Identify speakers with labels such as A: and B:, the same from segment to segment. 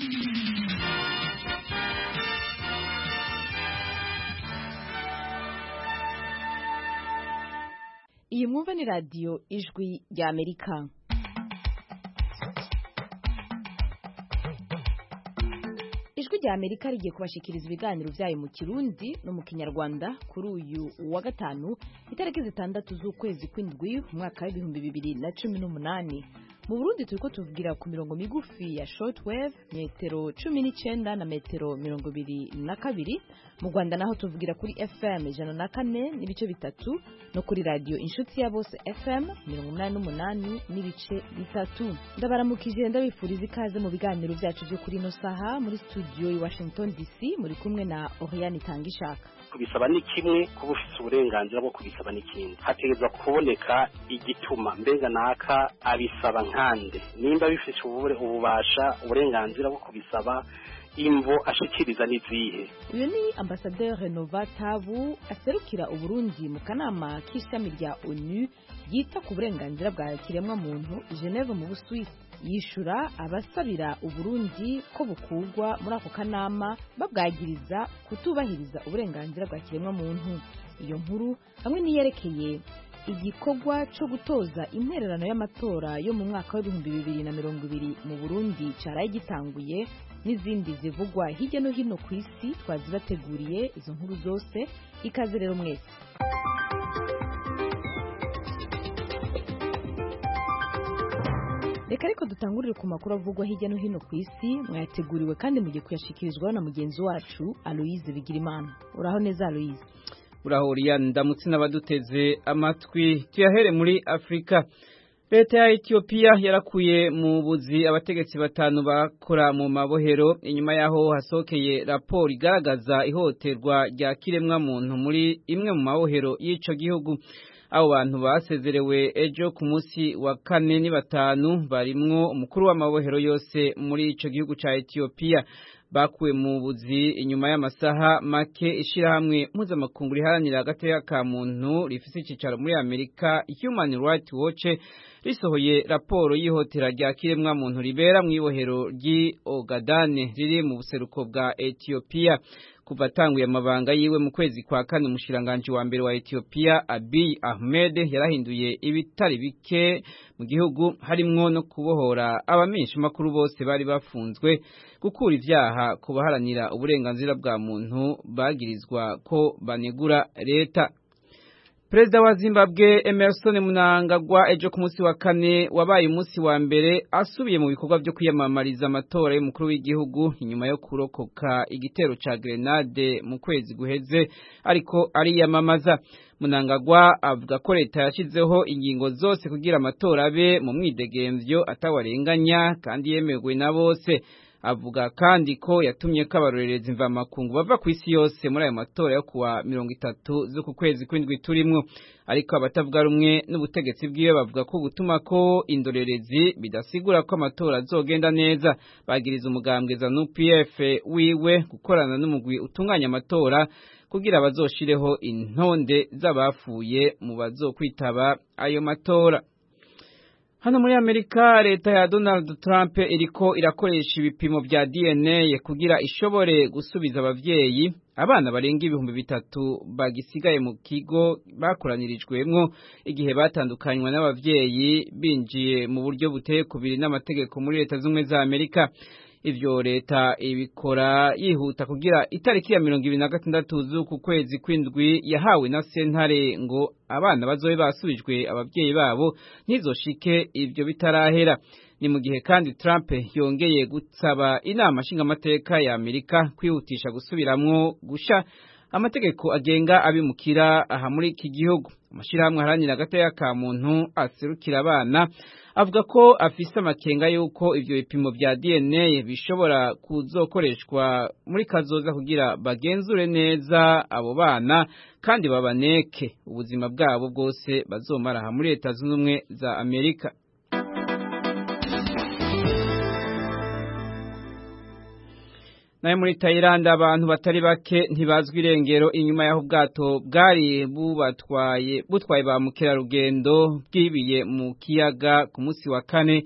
A: Iyi mwumva ni radio Ijwi rya Amerika. Ijwi rya Amerika rigiye kubashikiriza ibiganiro vyayo mu Kirundi no mu Kinyarwanda kuri uyu wa gatanu itariki 6 z'ukwezi kw'indwi umwaka wa 2018. Mu Burundi turiko tuvugira ku mirongo migufi ya shortwave metero 19 na metero 22. Mu Rwanda naho tuvugira kuri FM 104 n'ibice bitatu no kuri radio Inshuti ya Bose FM 88 n'ibice bitatu. Ndabaramukije ndabifuriza ikaze mu biganiro vyacu byo kuri no saha muri studio i Washington DC muri kumwe na Oriane Tangishaka.
B: Kubisaba ni kimwe, kuba ufite uburenganzira bwo kubisaba n'ikindi. Hategezwa kuboneka igituma mbenga naka abisaba nkande, nimba bifite ububasha uburenganzira bwo kubisaba imvo ashikiriza n'izihe.
A: Uyu ni Ambassadeur Renova Tabu aserukira Uburundi mu kanama k'ishami rya ONU yita ku burenganzira bwa kiremwa muntu Geneve mu Busuwisi. Yishura abasabira Uburundi ko bukugwa muri ako kanama babwagiriza kutubahiriza uburenganzira bwa kiremwa muntu. Iyo nkuru hamwe niyerekeye igikorwa cyo gutoza intererano y'amatora yo mu mwaka wa 2020 mu Burundi caraye gitanguye n'izindi zivugwa hirya no hino ku isi twazibateguriye. Izo nkuru zose ikaze rero mwese. Reka ariko dutangurire ku makuru avugwa hirya no hino ku isi mwayateguriwe kandi mugiye kuyashikirizwa na mugenzi wacu Aloise Bigirimana. Uraho neza Aloise?
C: Uraho Oriane, ndamutse n'abaduteze amatwi. Tuyahere muri Afrika. Leta ya Ethiopia yarakuye mu buzi abategetsi batanu bakora mu mabohero inyuma yaho hasokeye raporo igaragaza ihohoterwa rya kiremwa muntu muri imwe mu mabohero y'ico gihugu. Abo bantu basezerewe ejo ku munsi wa 4 ni batanu barimwo umukuru w'amabohero yose muri ico gihugu ca Ethiopia. Bakuwe mu buzi inyuma y'amasaha make ishirahamwe mpuzamakungu riharanira agateka ka muntu rifise icicaro muri Amerika Human Rights Watch risohoye raporo y'ihotera rya kiremwa muntu ribera mu ibohero ry'i Ogadane riri mu buseruko bwa Ethiopia. Kuva tanguye amabanga yiwe mu kwezi kwa 4 umushiranganje wa mbere wa Ethiopia Abiy Ahmed yarahinduye ibitari bike mu gihugu harimwo no kubohora abamenyesha makuru bose bari bafunzwe, gukura ivyaha kubaharanira uburenganzira bwa muntu bagirizwa ko banegura leta. Perezida wa Zimbabwe Emmerson Mnangagwa ejo ku munsi wa 4 wabaye umunsi wa mbere asubiye mu bikorwa byo kwiyamamariza amatora y'umukuru w'igihugu inyuma yo kurokoka igitero ca grenade mu kwezi guheze ariko ariyamamaza. Mnangagwa avuga ko leta yashizeho ingingo zose kugira amatora abe mu mwidegemvyo atawarenganya kandi yemegwe na bose. Avuga kandi ko yatumye kabarorereza imvamakungu bava ku isi yose muri ayo matora yo kuwa 30 z'uku kwezi kw'indwi turimwo. Ariko abatavuga rumwe n'ubutegetsi bwiwe bavuga ko gutuma ko indorerezi bidasigura ko amatora azogenda neza. Bagiriza umugambwe ZANU-PF wiwe gukorana n'umugwi utunganya amatora kugira bazoshireho intonde z'abafuye mu bazokwitaba ayo matora. Hano muri Amerika leta ya Donald Trump iriko irakoresha ibipimo vya DNA kugira ishobore gusubiza abavyeyi abana barenga 3,000 bagisigaye mu kigo bakoranirijwemwo igihe batandukanywa n'abavyeyi binjiye mu buryo buteye kubiri n'amategeko muri leta z'umwe za Amerika. Ivyo leta ibikora yihuta kugira itariki ya 26 z'uku kwezi kw'indwi yahawe na sentare ngo abana bazobe basubijwe abavyeyi babo ntizoshike ivyo bitarahera. Ni mu gihe kandi Trump yongeye gusaba inama nshingamateka ya Amerika kwihutisha gusubiramwo gusha amategeko agenga abimukira aha muri iki gihugu. Amashirahamwe aharanira agateka ka muntu aserukira abana avuga ko afise amakenga yuko ivyo bipimo vya DNA bishobora kuzokoreshwa muri kazoza kugira bagenzure neza abo bana kandi babaneke ubuzima bwabo bwose bazomara aha muri leta zunze ubumwe za Amerika. Naye muri Thailand abantu batari bake ntibazwi irengero inyuma yaho ubwato bwari butwaye ba mukerarugendo bwibiye mu kiyaga ku munsi wa 4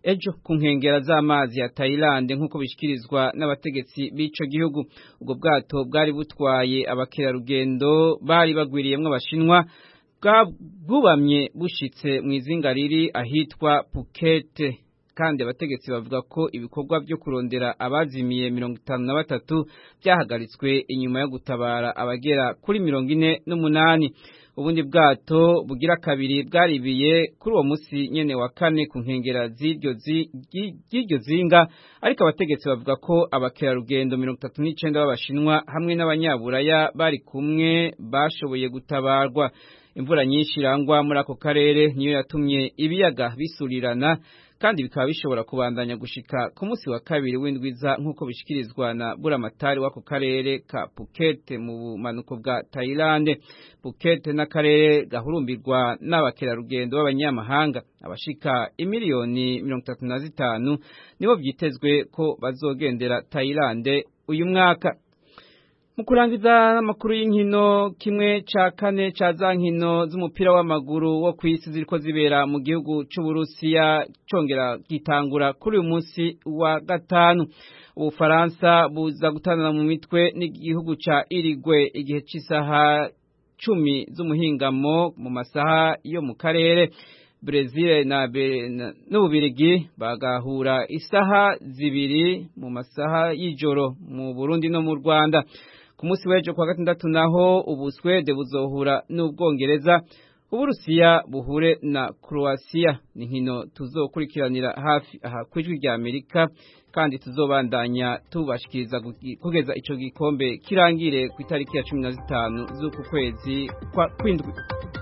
C: ejo ku nkengera z'amazi ya Thailand nk'uko bishikirizwa n'abategetsi b'ico gihugu. Ubwo bwato bwari butwaye abakerarugendo bari bagwiriyemwo abashinwa bwubamye bushitse mu izinga riri ahitwa Phuket, kandi abategetsi bavuga ko ibikorwa byo kurondera abazimiye 53 byahagaritswe inyuma yo gutabara abagera kuri 48. Ubundi bwato bugira kabiri bwaribiye kuri uwo musi nyene wa kane ku nkengera z'iryo zinga, ariko abategetsi bavuga ko abakerarugendo 39 b'abashinwa hamwe n'abanyaburaya bari kumwe bashoboye gutabarwa. Imvura nyinshi irangwa muri ako karere niyo yatumye ibiyaga bisurirana, kandi bikaba bishobora kubandanya gushika ku musi wa kabiri w'indwiza nk'uko bishikirizwa na buramatari w'ako karere ka Phuket mu bumanuko bwa Thailand. Phuket n'akarere gahurumbirwa n'abakerarugendo b'abanyamahanga abashika imiliyoni 35 nibo byitezwe ko bazogendera Thailand uyu mwaka. Mu kurangiza amakuru y'inkino, kimwe ca kane ca za nkino z'umupira w'amaguru wo kw'isi ziriko zibera mu gihugu c'Uburusiya congera gitangura kuri uyu munsi wa gatanu. Ubufaransa buza gutanana mu mitwe n'igihugu ca Uruguay igihe c'isaha 10 z'umuhingamo mu masaha yo mu karere. Brazil n'Ububirigi bagahura isaha 2 mu masaha y'ijoro mu Burundi no mu Rwanda. Ku munsi w'ejo kwa gatandatu naho Ubuswede buzohura n'Ubwongereza, Uburusiya buhure na Croatia. Ni nkino tuzokurikiranira hafi aha kwijwi rya Amerika, kandi tuzobandanya tubashikiriza kugeza ico gikombe kirangire ku itariki ya 15 z'uku kwezi kwa kwindwi.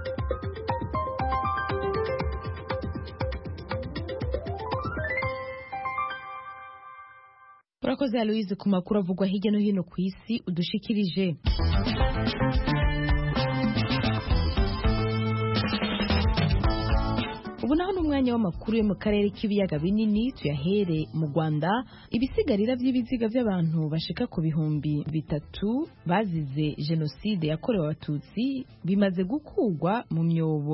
A: Urakoze Aloise ku makuru avugwa hirya no hino ku isi udushikirije. Ubu naho n'umwanya w'amakuru yo mu karere k'ibiyaga binini, tuyahere mu Rwanda. Ibisigarira by'ibiziga by'abantu bashika ku bihumbi 3 bazize jenoside yakorewe abatutsi bimaze gukugwa mu myobo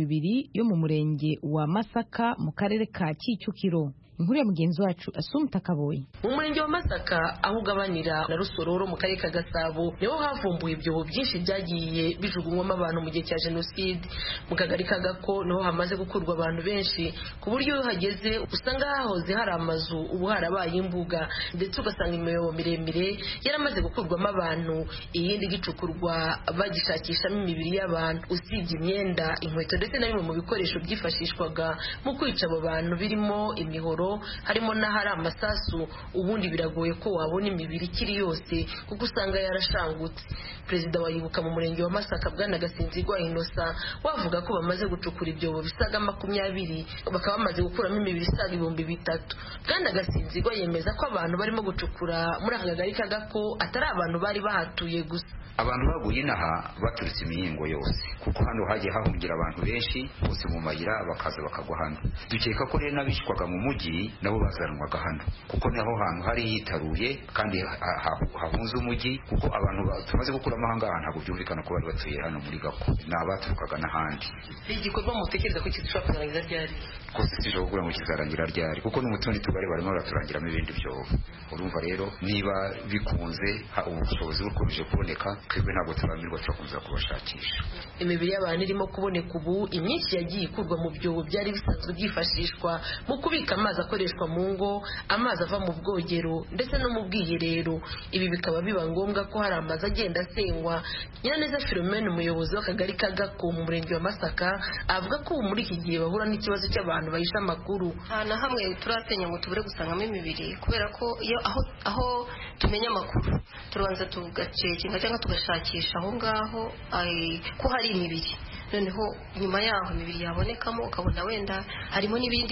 A: 20 yo mu murenge wa Masaka mu karere ka Kicukiro. Inkuru ya mugenzi wacu Asumta Kaboyi.
D: Mu murenge wa Masaka aho ugabanira na Rusororo mu karere ka Gasabo niho havumbuye ibyobo byinshi byagiye bijugunywamo abantu mu gihe cya jenoside. Mu kagari ka Gako niho hamaze gukurwa abantu benshi ku buryo hageze usanga hahoze hari amazu ubu harabaye imbuga, ndetse ugasanga imyobo miremire yaramaze gukurwamo abantu, iyindi gicukurwa bagishakishamo imibiri y'abantu. Usibye imyenda, inkweto ndetse na bimwe mu bikoresho byifashishwaga mu kwica abo bantu birimo imihoro, harimo n'ahari amasasu, ubundi biragoye ko wabona imibiri ikiri yose kuko usanga yarashangutse. Perezida wa Ibuka mu murenge wa Masaka Bwana Gasinzigwa Innocent wavuga ko bamaze gucukura ibyobo bisaga 20 bakaba bamaze gukuramo imibiri isaga 3,000. Bwana Gasinzigwa yemeza ko abantu barimo gucukura muri aka kagari ka Gako atari abantu bari bahatuye gusa.
E: Abantu baguye inaha baturutse imihingo yose, kuko hano hagiye hahungira abantu benshi bose mu mayira bakaza bakagwa hano. Dukeka ko rero n'abishwaga mu mujyi nabo bazanwaga hano, kuko naho hantu hari hitaruye kandi hahunze umujyi, kuko abantu tumaze gukuramo ahangaha ntabwo byumvikana ko bari batuye hano muri Gako, n'abaturukaga n'ahandi.
D: Igikorwa mutekereza ko kizashobora kuzarangira ryari?
E: Ko sije kugura mu kizarangira ryari, kuko n'umutundi tugari barimo baraturangiramo ibindi byobo. Urumva rero niba bikunze ubushobozi bukomeje kuboneka, twebwe ntabwo turamirwa turakomeza kubashakisha.
D: Imibiri y'abantu irimo kuboneka ubu, imyinshi yagiye ikurwa mu byobo byari bisanzwe byifashishwa mu kubika amazi akoreshwa mu ngo, amazi ava mu bwogero ndetse no mu bwiherero. Ibi bikaba biba ngombwa ko hari amazi agenda asenywa. Nyiraneza Philomene, umuyobozi w'akagari ka Gako mu murenge wa Masaka, avuga ko muri iki gihe bahura n'ikibazo cy'abantu bahisha amakuru.
F: Na hamwe turasenya ngo tubure gusangamo imibiri, kubera ko iyo aho tumenya amakuru turanza tugacekinga cyangwa tugashakisha aho ngaho ko hari imibiri. Noneho nyuma yaho imibiri yabonekamo ukabona wenda harimo n'ibindi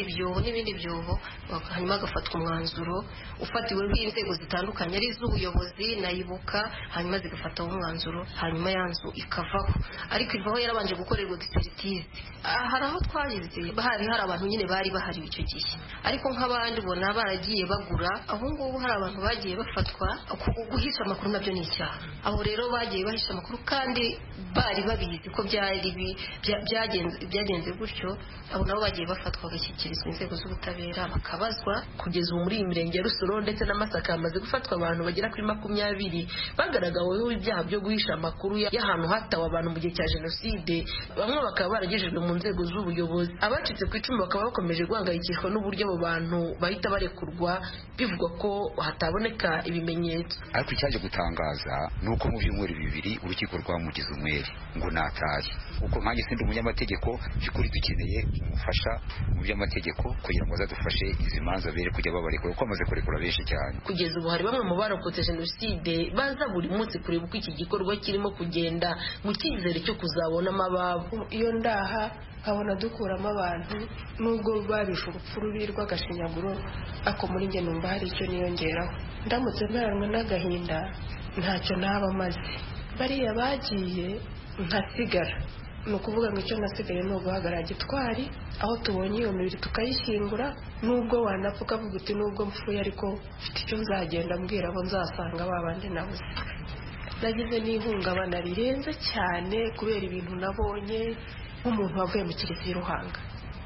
F: byobo hanyuma agafatwa umwanzuro ufatiweho inzego zitandukanye ari iz'ubuyobozi na Ibuka, hanyuma zigafataho umwanzuro, hanyuma yanzu ikavaho. Ariko ivaho yarabanje gukorerwa expertise. Hari aho twagize hari abantu nyine bari bahari icyo gihe, ariko nk'abandi ubona baragiye bagura. Aho ngubu hari abantu bagiye bafatwa guhisha amakuru, nabyo ni icyaha. Abo rero bagiye bahisha amakuru kandi bari babizi ko byari byagenze gutyo abo nabo bagiye bafatwa bagashyikirizwa inzego z'ubutabera bakabazwa.
D: Kugeza ubu muri iyi mirenge ya Rusororo ndetse na Masaka hamaze gufatwa abantu bagera kuri 20 bagaragaweho ibyaha byo guhisha amakuru y'ahantu hatawe abantu mu gihe cya jenoside. Bamwe bakaba baragejejwe mu nzego z'ubuyobozi. Abacitse ku icumu bakaba bakomeje guhangayikishwa n'uburyo abo bantu bahita barekurwa bivugwa ko hataboneka ibimenyetso.
E: Ariko icyaje gutangaza ni uko mu byumweru 2 urukiko rwamugize umwere ngo nataye. Uko nkanjye sindi umunyamategeko by'ukuri dukeneye umufasha mu by'amategeko kugira ngo azadufashe izi manza bere kujya babarekura kuko amaze kurekura benshi cyane.
D: Kugeza ubu hari bamwe mu barokotse jenoside baza buri munsi kureba uko iki gikorwa kirimo kugenda mu cyizere cyo kuzabonamo ababo.
G: Iyo ndaha nkabona dukuramo abantu nubwo babishe urupfu rubi rw'agashinyaguro ako muri njye numva hari icyo niyongeraho. Ndamutse mperanwe n'agahinda ntacyo naba maze. Bariya bagiye nkasigara, ni ukuvuga ngo icyo nasigaye ni uguhagarara gitwari aho tubonye iyo mibiri tukayishyingura. Nubwo wanapfa ukavuga uti nubwo mpfuye ariko mfite icyo nzagenda mbwira abo nzasanga babandi nabuze. Nagize n'ihungabana rirenze cyane kubera ibintu nabonye. Nk'umuntu wavuye mu Kiliziya Ruhanga,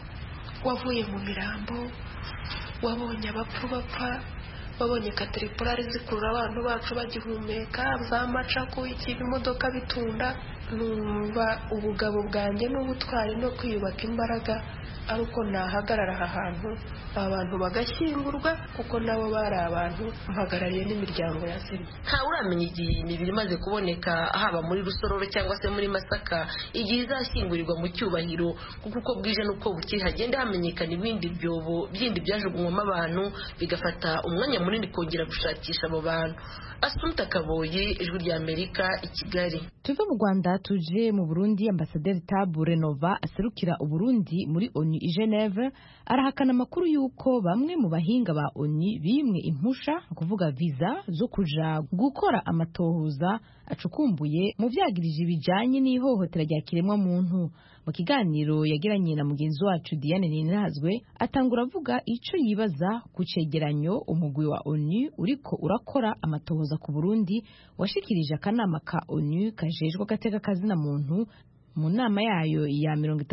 G: wavuye mu mirambo, wabonye abapfu bapfa, wabonye kateripurari zikurura abantu bacu bagihumeka, za macaku ikiba imodoka bitunda. Numva ubugabo bwanjye n'ubutwari no kwiyubaka imbaraga ari uko nahagarara aha hantu abantu bagashyingurwa kuko nabo bari abantu mpagarariye n'imiryango yazimye.
D: Ntawe uramenya igihe imibiri imaze kuboneka haba muri Rusororo cyangwa se muri Masaka igihe izashyingurirwa mu cyubahiro, kuko uko bwije n'uko bukeye hagenda hamenyekana ibindi byobo byindi byajugunywamo abantu bigafata umwanya munini kongera gushakisha abo bantu. Asumta Kaboyi, Ijwi rya Amerika, i Kigali.
A: Tuve mu Rwanda tuje mu Burundi. Ambasaderi Tabu Renova aserukira Uburundi muri ONU i Geneve arahakana amakuru y'uko bamwe mu bahinga ba ONU bimwe impusha kuvuga visa zo kuja gukora amatohoza acukumbuye mu vyagirije bijanye n'ihohotera rya kiremwa muntu. Mu kiganiro yagiranye na mugenzi wacu Diane Ninazwe atangura avuga ico yibaza ku cegeranyo umugwi wa ONU uriko urakora amatohoza ku Burundi washikirije akanama ka ONU kajejwe agateka kazina muntu mu nama yayo ya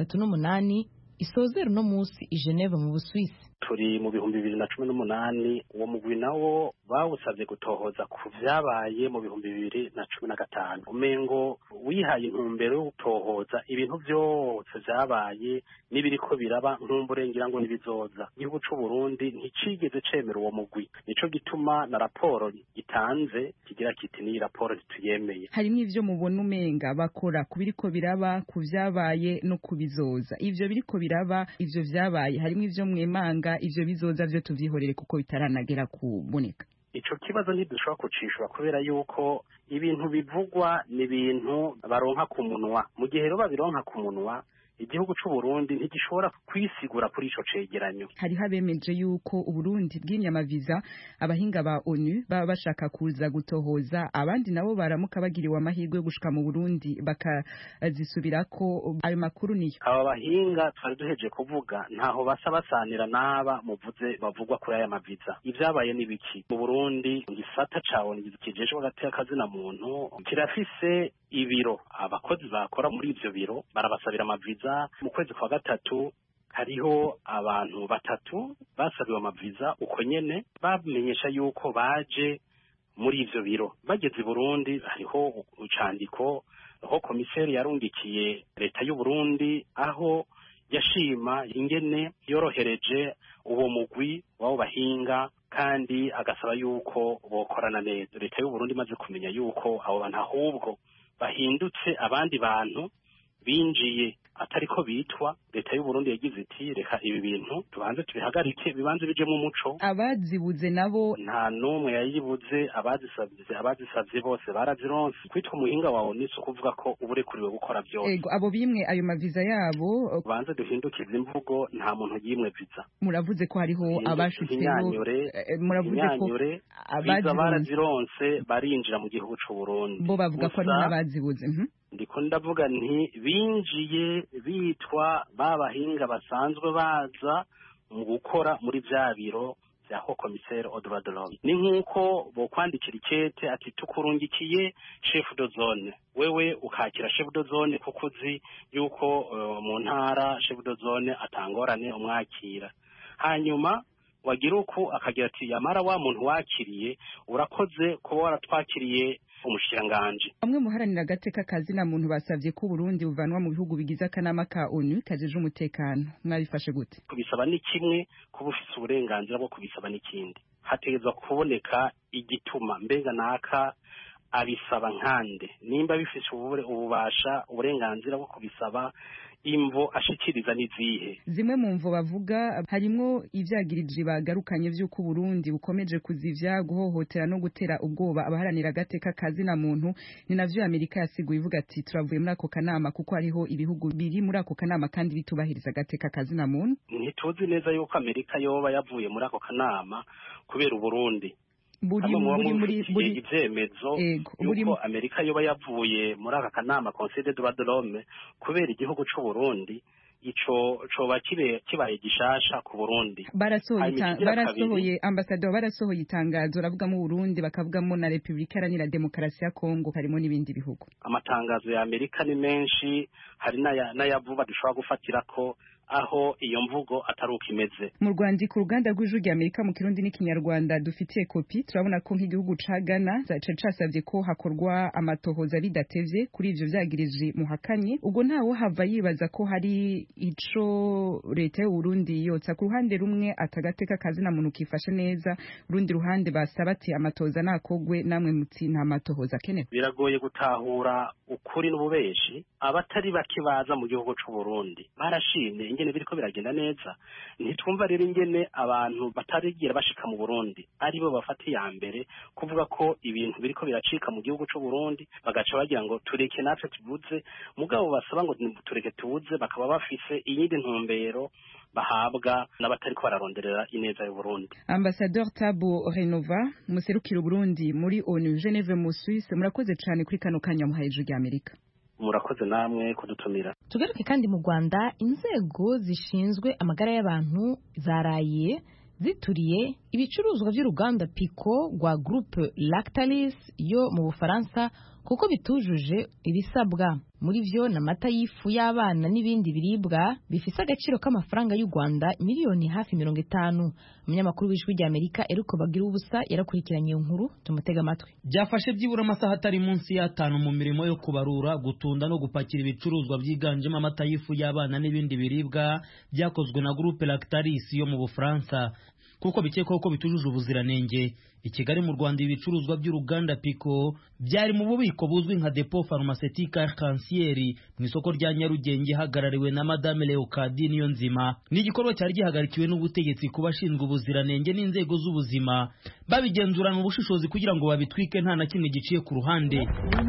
A: 38 isozera no musi i Geneve mu Busuwisi.
B: Turi mu 2018 uwo mugwi nawo bawusabye gutohoza ku vyabaye mu 2015. Umengo wihaye intumbero yo gutohoza ibintu byose vyabaye n'ibiriko biraba nkumburengira ngo nibizoza. Igihugu c'u Burundi nticigeze cemera uwo mugwi, nico gituma na raporo itanze kigira kiti ni raporo tuyemeye.
H: Harimo ivyo mubona umenga bakora kubiriko biraba ku vyabaye no kubizoza. Ivyo biriko biraba ivyo vyabaye harimo ivyo mwemanga ivyo bizoza vyo tuvyihorere kuko bitaranagera kuboneka.
B: Ico kibazo ntidushobora kucishura kubera yuko ibintu bivugwa ni ibintu baronka ku munwa. Mu gihe rero babironka ku munwa igihugu c'u Burundi ntigishobora kwisigura kuri ico cegeranyo.
H: Hari habemeje yuko Uburundi bwimye amaviza abahinga ba ONU baba bashaka kuza gutohoza, abandi nabo baramuka bagiriwe amahirwe yo gushika mu Burundi bakazisubirako. Ayo makuru niyo
B: aba bahinga twari duheje kuvuga ntaho basa basanira naba muvuze bavugwa kuri aya maviza. Ivyabaye nibiki mu Burundi? Igisata cawo kijejwe agateka kazina muntu kirafise ibiro, abakozi bakora muri ivyo biro barabasabira amaviza. Mu kwezi kwa gatatu hariho abantu 3 basabiwe amaviza uko nyene bamenyesha yuko baje muri ivyo biro. Bageze i Burundi hariho ucandiko aho komiseri yarungikiye leta y'u Burundi aho yashima ingene yorohereje uwo mugwi wabo bahinga kandi agasaba yuko bokorana neza. Leta y'u Burundi maze kumenya yuko abo bantu ahubwo bahindutse abandi bantu binjiye atariko bitwa, leta y'u Burundi yagize iti reka ibi bintu tubanze tubihagarike bibanze bije mu muco.
H: Abazibuze nabo
B: nta numwe yayibuze, abazisavye bose barazironse. Kwitwa umuhinga wawe nise kuvuga ko uburekuriwe gukora byose.
H: Ego abo bimwe ayo maviza yabo
B: banze duhindukize imvugo, nta muntu yimwe viza.
H: Muravuze ko hariho abashitseho
B: muravuze ko viza barazironse barinjira mu gihugu c'u Burundi.
H: Bo bavuga ko ari n'abazibuze.
B: Ndiko ndavuga nti binjiye bitwa babahinga basanzwe baza mu gukora muri bya biro ya Haut Commissaire aux droits de l'homme. Ni nk'uko bokwandikira ikete ati tukurungikiye chef de zone, wewe ukakira chef de zone kuko uzi yuko mu ntara chef de zone atangorane umwakira, hanyuma wagira uko akagira ati yamara wa muntu wakiriye urakoze kuba waratwakiriye umushiranganje.
H: Bamwe muharanira agateka kazina muntu basavye ko Burundi buvanwa mu bihugu bigize akanama ka ONU kajeje umutekano. Mwabifashe gute?
B: Kubisaba ni kimwe, kuba ufise uburenganzira bwo kubisaba n'ikindi. Hategezwa kuboneka igituma mbenga naka abisaba nkande, nimba bifise ububasha uburenganzira bwo kubisaba, imvo ashikiriza nizihe.
H: Zimwe mu mvo bavuga harimo ivyagirije bagarukanye vy'uko Burundi bukomeje kuzivya, guhohotera no gutera ubwoba abaharanira agateka kazina muntu. Ni navyo Amerika yasiguye ivuga ati turavuye muri ako kanama kuko hariho ibihugu biri muri ako kanama kandi bitubahiriza agateka kazina muntu.
B: Ntituzi neza yuko Amerika yoba yavuye muri ako kanama kubera Burundi.
H: Buri
B: ivyemezo yuko Amerika yoba yavuye muri aka kanama Conseil des droits de l'homme kubera igihugu c'u Burundi, ico coba kibaye gishasha ku Burundi.
H: Barasohoye ambassadeur barasohoye itangazo ravuga mu Burundi bakavugamo na Republika Iharanira Demokarasi ya Kongo, harimo n'ibindi bihugu.
B: Amatangazo ya Amerika ni menshi, hari n'ayavuba dushobora gufatirako aho iyo mvugo ataruka imeze.
H: Mu Rwanda ku ruganda rw'ijwi rya Amerika mu Kirundi n'Ikinyarwanda dufitiye kopi, turabona ko nk'igihugu ca Ghana casavye ko hakorwa amatohoza bidatevye kuri ivyo vyagirije muhakanye. Ubwo ntawo hava yibaza ko hari ico leta y'u Burundi yotsa ku ruhande rumwe atagateka kazina muntu kifashe neza, urundi ruhande basaba ati amatohoza nakogwe, namwe mutsi nta matohoza kene.
B: Biragoye gutahura ukuri n'ububeshi. Abatari bakibaza mu gihugu c'u Burundi barashimye ingene biriko biragenda neza. Ntitwumva rero ingene abantu batarigira bashika mu Burundi aribo bafata ya mbere kuvuga ko ibintu biriko biracika mu gihugu c'u Burundi, bagaca bagira ngo tureke natwe tubuze, mugabo basaba ngo tureke tubuze, bakaba bafise iyindi ntumbero bahabwa n'abatariko bararonderera ineza y'u Burundi.
H: Ambassadeur Tabo Renova muserukira Burundi muri ONU Geneve mu Suisse, murakoze cyane kuri kano kanya muhaye ijwi rya Amerika.
B: Murakoze namwe kudutumira.
A: Tugaruke kandi mu Rwanda, inzego zishinzwe amagara y'abantu zaraye zituriye ibicuruzwa by'uruganda Pico rwa Groupe Lactalis yo mu Bufaransa kuko bitujuje ibisabwa. Muri vyo n'amata y'ifu y'abana n'ibindi biribwa bifise agaciro k'amafaranga y'u Rwanda miliyoni hafi 50. Umunyamakuru w'ijwi rya Amerika Eruko Bagira ubusa yarakurikiranye iyo nkuru, tumutega amatwi.
I: Byafashe byibura amasaha atari munsi y'atanu mu mirimo yo kubarura, gutunda no gupakira ibicuruzwa byiganjemo amata y'ifu y'abana n'ibindi biribwa byakozwe na Groupe Lactalis yo mu Bufaransa kuko bikekwaho ko bitujuje ubuziranenge. I Kigali mu Rwanda ibicuruzwa by'uruganda Pico byari mu bubiko buzwi nka Depot Pharmaceutique Arc-en-Ciel mu isoko rya Nyarugenge, hagarariwe na Madame Leocadie Niyonzima. Ni igikorwa cyari gihagarikiwe n'ubutegetsi ku bashinzwe ubuziranenge n'inzego z'ubuzima, babigenzurana ubushishozi kugira ngo babitwike nta na kimwe giciye ku ruhande.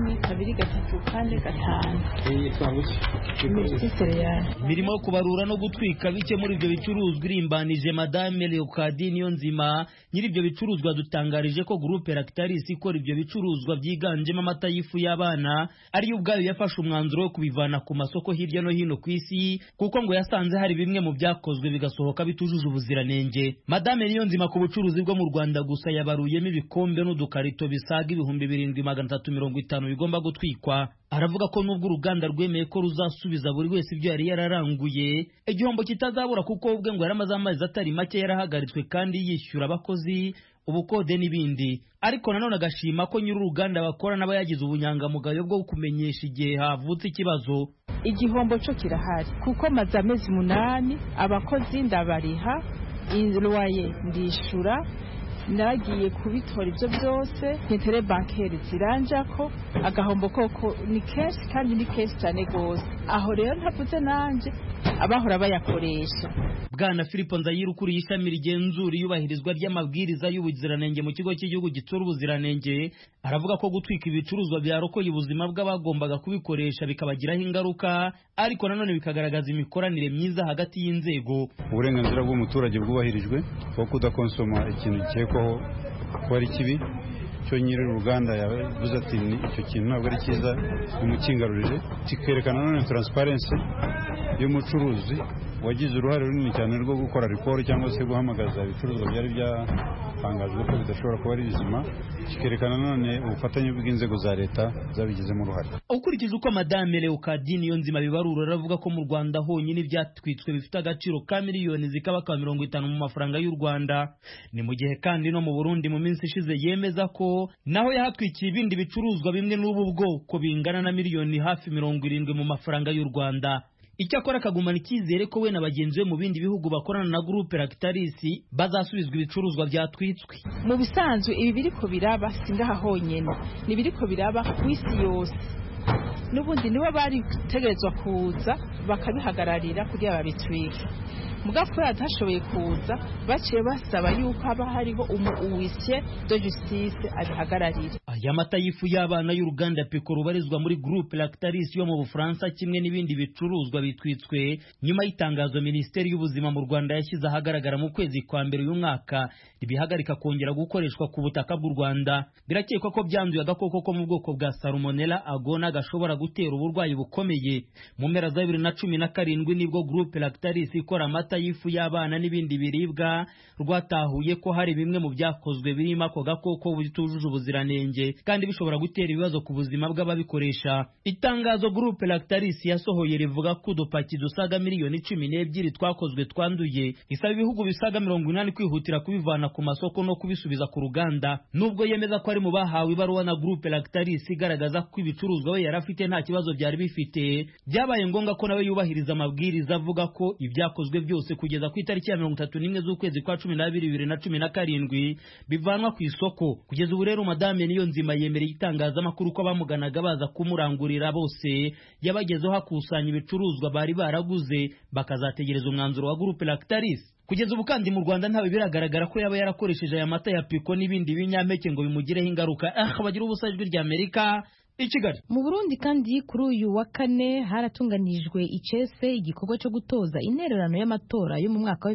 I: Imirimo yo kubarura no gutwika bike muri ibyo bicuruzwa irimbanije Madame Leocadie Niyonzima. Nyiri ibyo bicuruzwa dutangarije ko Groupe Lactalis ikora ibyo bicuruzwa byiganjemo amata y'ifu y'abana ariyo ubwayo yafashe umwanzuro wo kubivana ku masoko hirya no hino ku isi kuko ngo yasanze hari bimwe mu byakozwe bigasohoka bitujuje ubuziranenge. Madame Niyonzima ku bucuruzi bwo mu Rwanda gusa yabaruyemo ibikombe n'udukarito bisaga 2350 bigomba gutwikwa. Aravuga ko nubwo uruganda rwemeye ko ruzasubiza buri wese ibyo yari yararanguye, igihombo kitazabura kuko ubwe ngo yaramaze amezi atari make yarahagaritswe kandi yishyura abakozi, ubukode n'ibindi. Ariko nanone agashima ko nyiri uruganda bakora n'abayagize ubunyangamugayo bwo kumenyesha igihe havutse ikibazo.
J: Igihombo cyo kirahari kuko maze amezi 8 abakozi ndabariha, inloyer ndishura, nagiye kubitora ibyo byose, intere bancaire ziranja ko agahombo koko ni kenshi kandi ni kenshi cyane gose. Aho rero ntavuze nanje abahora bayakoresha.
I: Bwana Philippe Nzayira ukuriye ishami rigenzura iyubahirizwa ry'amabwiriza y'ubuziranenge mu kigo cy'igihugu gitsura ubuziranenge, aravuga ko gutwika ibicuruzwa byarokoye ubuzima bw'abagombaga kubikoresha bikabagiraho ingaruka, ariko nanone bikagaragaza imikoranire myiza hagati y'inzego.
K: Uburenganzira bw'umuturage bwubahirijwe bwo kudakonsoma ikintu gikekwaho ko ari kibi, cyo nyiri uruganda yavuze ati icyo kintu ntabwo ari cyiza, umukingarurire, kikerekana nanone transparency y'umucuruzi wagize uruhare runini cyane rwo gukora riporo cyangwa se guhamagaza ibicuruzwa byari byatangajwe ko bidashobora kuba ari bizima, kikerekana none ubufatanye bw'inzego za leta zabigizemo uruhare.
I: Ukurikije uko Madame Leokadini Niyonzima bibarura aravuga ko mu Rwanda honyine ibyatwitswe bifite agaciro ka miliyoni zikaba ka 50 mu mafaranga y'u Rwanda. Ni mu gihe kandi no mu Burundi mu minsi ishize yemeza ko naho yahatwikiye ibindi bicuruzwa bimwe n'ubu bwoko bingana na miliyoni hafi 70 mu mafaranga y'u Rwanda. Icyakora akagumana icyizere ko we na bagenzi be mu bindi bihugu bakorana na Groupe Lactalis bazasubizwa ibicuruzwa byatwitswe.
J: Mu bisanzwe ibi biriko biraba singaha honyene, ni biriko biraba ku isi yose. N'ubundi nibo bari gutegerezwa kuza bakabihagararira kugira babitwike. Mugafu yatashoboye kuza baciye basaba yuko haba hariho umuwisye de justice abihagararira.
I: Aya mata yifu y'abana y'uruganda Piko rubarizwa muri Groupe Lactalis yo mu Bufaransa kimwe n'ibindi bicuruzwa bitwitswe nyuma y'itangazo Minisiteri y'Ubuzima mu Rwanda yashyize ahagaragara mu kwezi kwa mbere uyu mwaka ribihagarika kongera gukoreshwa ku butaka bw'u Rwanda. Birakekwa ko byanduye agakoko ko mu bwoko bwa Salmonella agona gashobora gutera uburwayi bukomeye. Mu mpera za 2017 nibwo Groupe Lactalis ikora amata yifu y'abana n'ibindi biribwa rwatahuye ko hari bimwe mu byakozwe birimo ako gakoko bitujuje ubuziranenge kandi bishobora gutera ibibazo ku buzima bw'ababikoresha. Itangazo Groupe Lactalis yasohoye rivuga ko udupaki dusaga miliyoni 12 twakozwe twanduye, isaba ibihugu bisaga 80 kwihutira kubivana ku masoko no kubisubiza ku ruganda. Nubwo yemeza ko ari mu bahawe ibaruwa na Groupe Lactalis igaragaza ko ibicuruzwa we yarafite nta kibazo byari bifite, byabaye ngombwa ko nawe yubahiriza amabwiriza avuga ko ibyakozwe byose kugeza ku itariki ya 31 z'ukwezi kwa 12 2017 bivanwa ku isoko. Kugeza ubu rero Madame Niyonzima yemereye itangazamakuru ko abamuganaga baza kumurangurira bose yabagezeho hakusanya ibicuruzwa bari baraguze bakazategereza umwanzuro wa Groupe Lactalis. Kugeza ubu kandi mu Rwanda ntabe biragaragara ko yaba yarakoresheje aya mata ya Piko n'ibindi binyampeke ngo bimugireho ingaruka. Bagira ubusajwi rya Amerika i Kigali.
A: Mu Burundi kandi kuri uyu wa kane haratunganijwe icese igikorwa cyo gutoza intererano y'amatora yo mu mwaka wa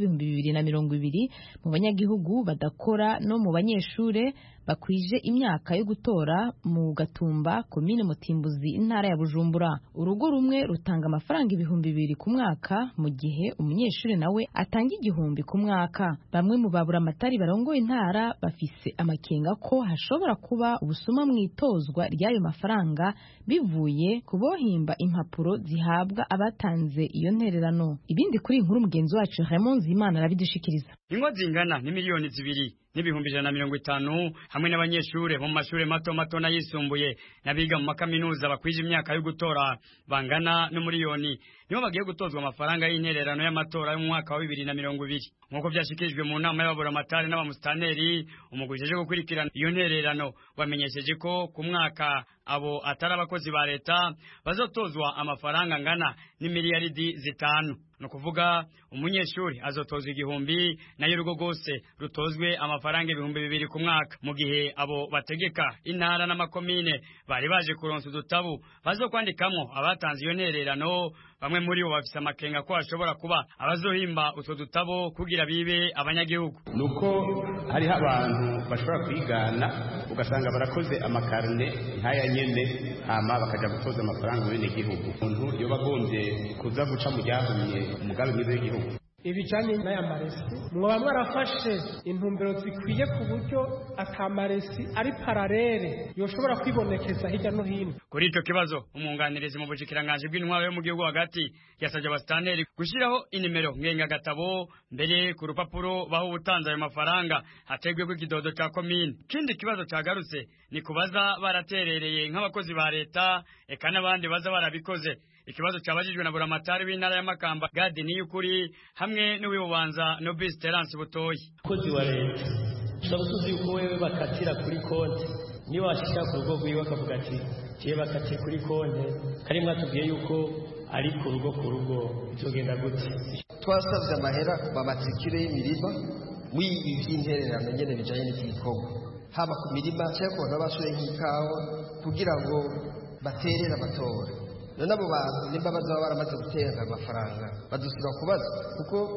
A: 2020 mu banyagihugu badakora no mu banyeshure bakwije imyaka yo gutora mu Gatumba komine Mutimbuzi intara ya Bujumbura. Urugo rumwe rutanga amafaranga 2,000 ku mwaka mu gihe umunyeshure nawe atanga 1,000 ku mwaka. Bamwe mu babura amatari barongoye intara bafise amakenga ko hashobora kuba ubusuma mu itozwa ry'ayo mafaranga bivuye kubohimba impapuro zihabwa abatanze iyo ntererano. Ibindi kuri inkuru mugenzi wacu Raymond Zimana arabidushikiriza.
L: Ingo zingana ni miliyoni 2 n'ibihumbi 150 hamwe n'abanyeshure mu mashure mato mato n'ayisumbuye n'abiga mu makaminuza bakwije imyaka yo gutora bangana no miliyoni nibo bagiye gutozwa amafaranga y'intererano y'amatora mu mwaka wa 2020 nkuko byashikirijwe mu nama y'ababura amatari n'abamustaneri. Umugwijeje gukurikirana iyo ntererano bamenyesheje ko ku mwaka abo atari abakozi ba leta bazotozwa amafaranga ngana n'imiliyaridi 5. No kuvuga umunyeshuri azotozwa 1,000 nayo urugo rwose rutozwe amafaranga 2,000 ku mwaka, mu gihe abo bategeka intara n'amakomine bari baje kuronsa udutabu bazokwandikamwo abatanze iyo ntererano. Bamwe muri bo bafise amakenga ko hashobora kuba abazohimba utwo dutabo kugira bibe abanyagihugu.
M: Nuko hariho abantu bashobora kwigana ugasanga barakoze amakarne nk'aya nyene hama bakaja gutoza amafaranga bene gihugu. Umuntu yoba agombye kuza guca mu ryahumye umugabe mwiza w'igihugu.
N: Ibijanye n'aya maresi mwaba mwarafashe intumbero zikwiye ku buryo akamaresi ari paralele yoshobora kwibonekeza hirya no hino.
L: Kuri ico kibazo umwunganirizi mu bushikiranganje bw'intwaro yo mu gihugu hagati yasabye abastaneri gushiraho inimero ngenga gatabo mbere ku rupapuro baho ubutanze ayo mafaranga hategwe ko ikidodo ca komine. Kindi kibazo cagarutse ni kubaza baraterereye nk'abakozi ba leta eka n'abandi baza barabikoze. Ikibazo cyabajijwe na buramatari w'intara ya Makamba Gadi Niyukuri hamwe n'uwibubanza Nobis Terence Butoyi.
O: Kozi wa leta shabutuzi yuko wewe bakatira kuri konti ni washika ku rugo rwiwe akavuga ati kiye bakati kuri konti kari mwatubwiye yuko ari ku rugo bizogenda gute.
P: Twasabye amahera bamatsikire y'imirima w'iby'intererano nyene bijanye n'igikorwa haba ku mirima cyangwa ku babashoye nk'ikawa kugira ngo baterera amatora. Nabo bantu nimba bazaba baramaze gutanga amafaranga badusura kubaza kuko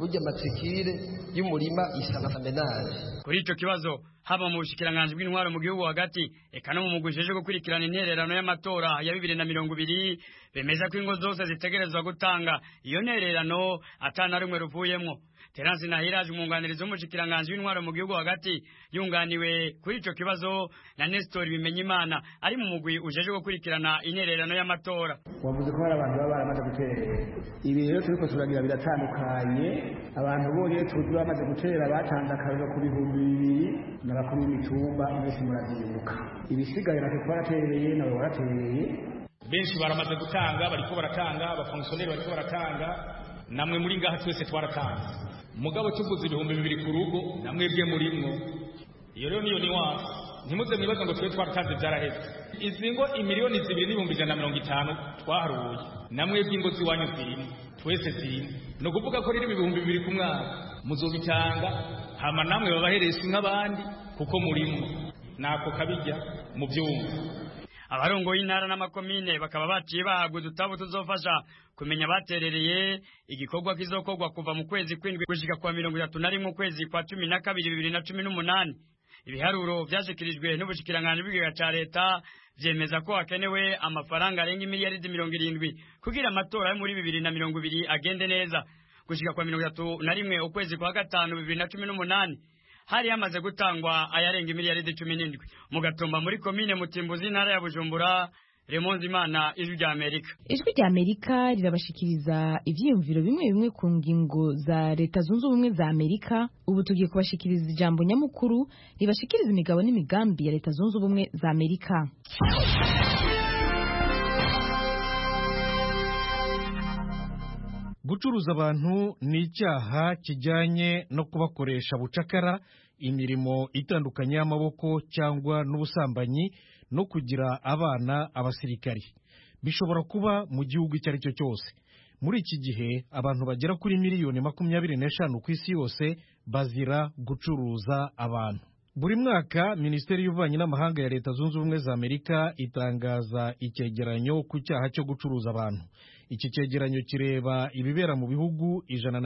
P: burya matsikire y'umurima isa na menage.
L: Kuri ico kibazo haba mu bushikiranganje bw'intwaro mu gihugu hagati eka no mu mugwisheje gukurikirana intererano y'amatora ya 2020 bemeza ko ingo zose zitegerezwa gutanga iyo ntererano atana rumwe ruvuyemwo. Terence Nahiraje umwunganirizi w'umushikiranganje w'intwaro mu gihugu hagati yunganiwe kuri ico kibazo na Nestor Bimenyimana ari mu mugwi ujeje gukurikirana intererano y'amatora.
Q: Wavuze ko hari abantu baba baramaze guterera. Ibi rero turiko turagira biratandukanye. Abantu bose tuzi bamaze gutera batanze akaruzo ku 2,000 n'abakuru b'imitumba mwese muravyibuka. Ibisigaye natwe twaratereye nawe waratereye.
R: Benshi baramaze gutanga bariko baratanga abafonksiyoneri bariko baratanga namwe muri ngaha twese twaratanga. Mugabo tuguze 2,000 ku rugo namwe bwe murimwo. Iyo rero niyo niwanse. Ntimuze mwibaza ngo twe twaratanze byaraheze. Izingo 2,150,000 twaharuye. Namwe bw'ingo ziwanyu zirimo. Twese zirimo. No kuvuga ko riri 2,000 ku mwaka. Muzobitanga hama namwe babahereza nk'abandi kuko murimwo. Nako kabijya mu byumba.
L: Abarongo y'intara n'amakomine bakaba baciye bahabwa udutabo tuzofasha kumenya baterereye igikorwa kizokorwa kuva mu kwezi kw'indwi gushika kwa 31 mu kwezi kwa 12 2018. Ibiharuro vyashikirijwe n'ubushikiranganje bw'igihugu ca leta vyemeza ko hakenewe amafaranga arenga miliyaridi 70 kugira amatora yo muri 2020 agende neza. Gushika kwa 31 ukwezi kwa gatanu 2018 hari yamaze gutangwa ayarenga miliyaridi 17 mu Gatumba muri komine Mutimbuzi ntara ya Bujumbura. Remonzi Imana, Ijwi rya Amerika.
A: Ijwi rya Amerika rirabashikiriza ivyiyumviro bimwe bimwe ku ngingo za Leta Zunze Ubumwe za Amerika. Ubu tugiye kubashikiriza ijambo nyamukuru ribashikiriza imigabo n'imigambi ya Leta Zunze Ubumwe za Amerika.
S: Gucuruza abantu ni icyaha kijyanye no kubakoresha bucakara, imirimo itandukanye y'amaboko cyangwa n'ubusambanyi no kugira abana abasirikari. Bishobora kuba mu gihugu icyo ari cyo cyose. Muri iki gihe abantu bagera kuri miliyoni 25 ku isi yose bazira gucuruza abantu. Buri mwaka Minisiteri y'Ububanyi n'Amahanga ya Leta Zunze Ubumwe za Amerika itangaza icyegeranyo ku cyaha cyo gucuruza abantu. Iki cyegeranyo kireba ibibera mu bihugu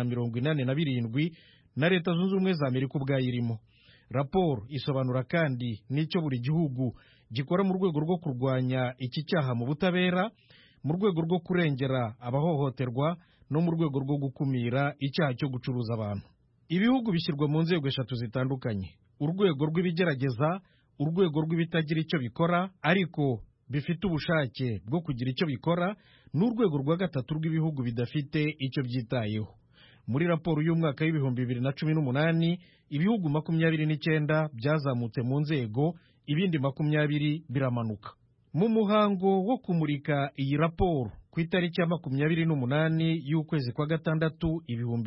S: 147 na Leta Zunze Ubumwe za Amerika ubwayirimo. Raporo isobanura kandi n'icyo buri gihugu gikora mu rwego rwo kurwanya iki cyaha mu butabera, mu rwego rwo kurengera abahohoterwa no mu rwego rwo gukumira icyaha cyo gucuruza abantu. Ibihugu bishyirwa mu nzego 3 zitandukanye: urwego rw'ibigerageza, urwego rw'ibitagira icyo bikora ariko bifite ubushake bwo kugira icyo bikora, n'urwego rwa 3 rw'ibihugu bidafite icyo byitayeho. Muri raporo y'umwaka w'ibihumbi 2018 ibihugu 29 byazamutse mu nzego, ibindi 20 biramanuka. Mu muhango wo kumurika iyi raporo ku itariki ya 28 y'ukwezi kwa gatandatu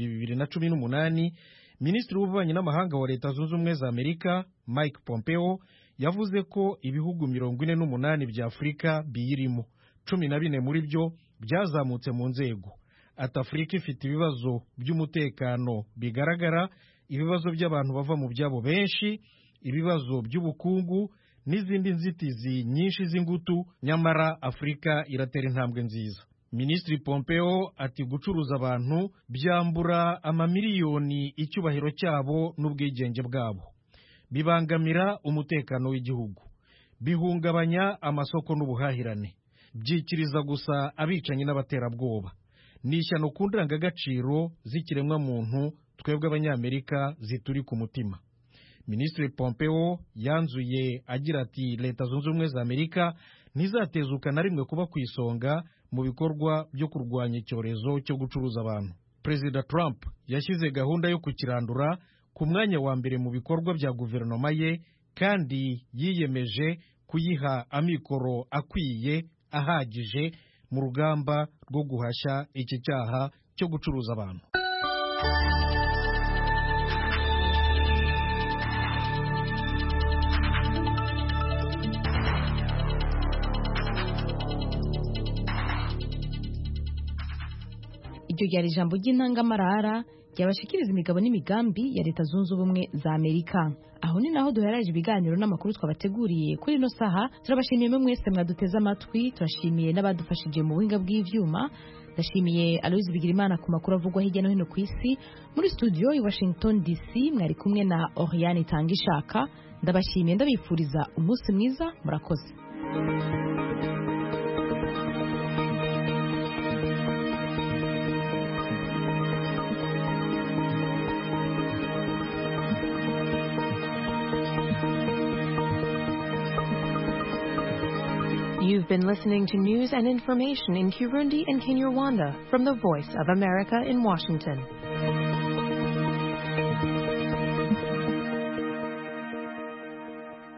S: 2018, Minisitiri w'Ububanyi n'Amahanga wa Leta Zunze Ubumwe za Amerika Mike Pompeo yavuze ko ibihugu 48 bya Afurika biyirimo, 14 muri byo byazamutse mu nzego. Ati Afurika ifite ibibazo by'umutekano bigaragara, ibibazo by'abantu bava mu byabo benshi, ibibazo by'ubukungu n'izindi nzitizi nyinshi z'ingutu, nyamara Afurika iratera intambwe nziza. Minisitiri Pompeo ati gucuruza abantu byambura amamiliyoni icyubahiro cyabo n'ubwigenge bwabo, bibangamira umutekano w'igihugu, bihungabanya amasoko n'ubuhahirane, byikiriza gusa abicanyi n'abaterabwoba, n'ishyano ku ndangagaciro z'ikiremwa muntu twebwe abanyamerika zituri ku mutima. Minisitiri Pompeo yanzuye agira ati Leta Zunze Ubumwe za Amerika ntizatezuka na rimwe kuba ku isonga mu bikorwa byo kurwanya icyorezo cyo gucuruza abantu. Perezida Trump yashyize gahunda yo kukirandura ku mwanya wa mbere mu bikorwa bya guverinoma ye, kandi yiyemeje kuyiha amikoro akwiye ahagije mu rugamba rwo guhashya iki cyaha cyo gucuruza abantu.
A: Iryo ryari ijambo ry'intangamarara ryabashikiriza imigabo n'imigambi ya Leta Zunze Ubumwe za Amerika. Aho ni naho duheraje ibiganiro n'amakuru twabateguriye kuri ino saha. Turabashimiye mwese mwaduteze amatwi, turashimiye n'abadufashije mu buhinga bw'ivyuma. ndashimiye Aloise Bigirimana ku makuru avugwa hirya no hino ku isi. Muri studio i Washington DC mwari kumwe na Oriane Tangishaka. Ndabashimiye ndabifuriza umunsi mwiza, murakoze.
T: You've been listening to news and information in Kirundi and Kinyarwanda from the Voice of America in Washington.